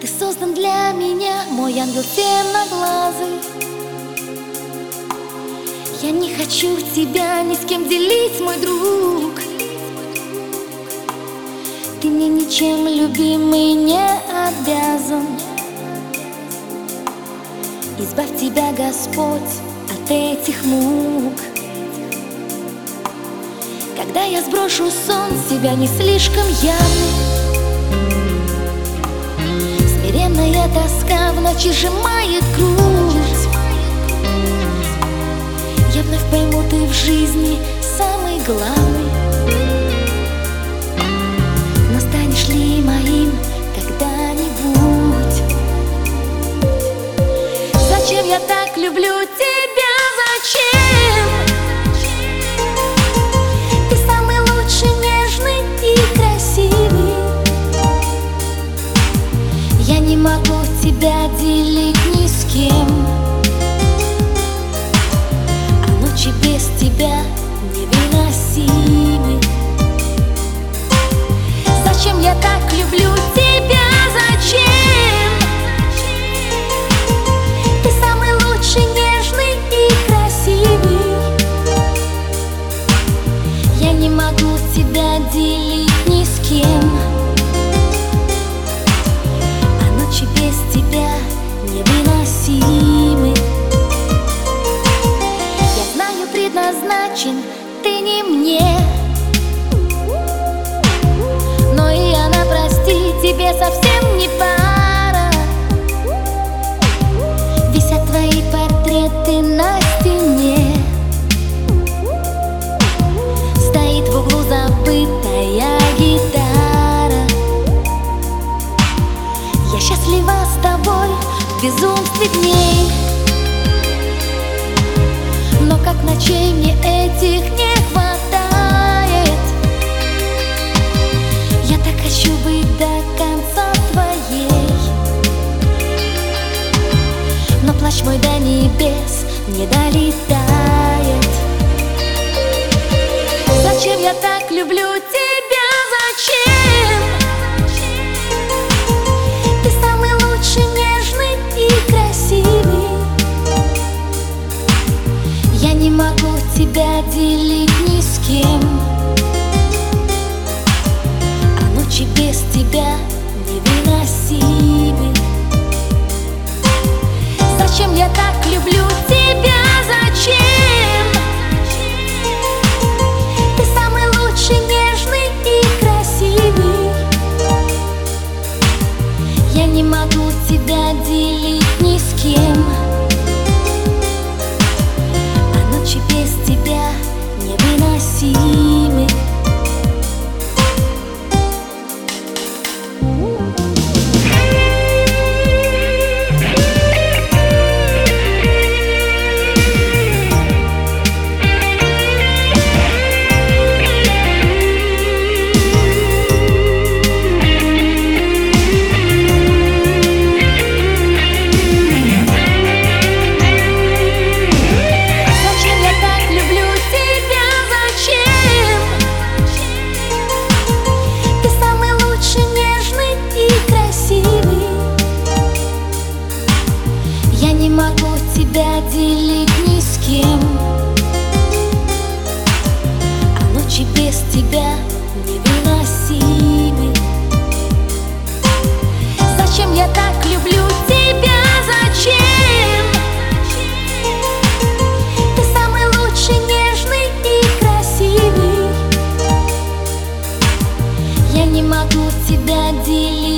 Ты создан для меня, мой ангел темноглазый. Я не хочу тебя ни с кем делить, мой друг. Ты мне ничем, любимый, не обязан. Избавь тебя, Господь, от этих мук. Когда я сброшу сон с себя не слишком явный, смиренная тоска в ночи сжимает грудь. Я вновь пойму, ты в жизни самый главный. Но станешь ли моим когда-нибудь? Зачем я так люблю тебя? Зачем? Ты самый лучший, нежный и красивый. Я не могу тебя делить ни с кем. А ночи без тебя невыносимы. Зачем я так люблю тебя? Зачем? Ты самый лучший, нежный и красивый. Я не могу тебя делить ни с кем. А ночи без тебя невыносимы. Я знаю, предназначен ты не мне, но и она, прости, тебе совсем не пара. Висят твои портреты на стене. Стоит в углу забытая гитара. Я счастлива с тобой в безумстве дней, но как ночей мне этих не хватает. Я так хочу быть до конца твоей, но плач мой до небес не долетает. Зачем я так люблю тебя? Зачем? Ты самый лучший, нежный и красивый. Я не могу тебя делить ни с кем. А ночи без тебя невыносимы. Зачем я так люблю тебя? Зачем? Ты самый лучший, нежный и красивый. Я не могу тебя делить ни с кем. А ночи без тебя невыносимы. Зачем я так люблю тебя? Зачем? Ты самый лучший, нежный и красивый. Я не могу тебя делить ни с кем. А ночи без тебя невыносимы. Зачем я так люблю тебя? Зачем? Ты самый лучший, нежный и красивый. Я не могу тебя делить ни с кем. А ночи без тебя невыносимы. Зачем я так люблю тебя? Зачем? Ты самый лучший, нежный и красивый. Я не могу тебя делить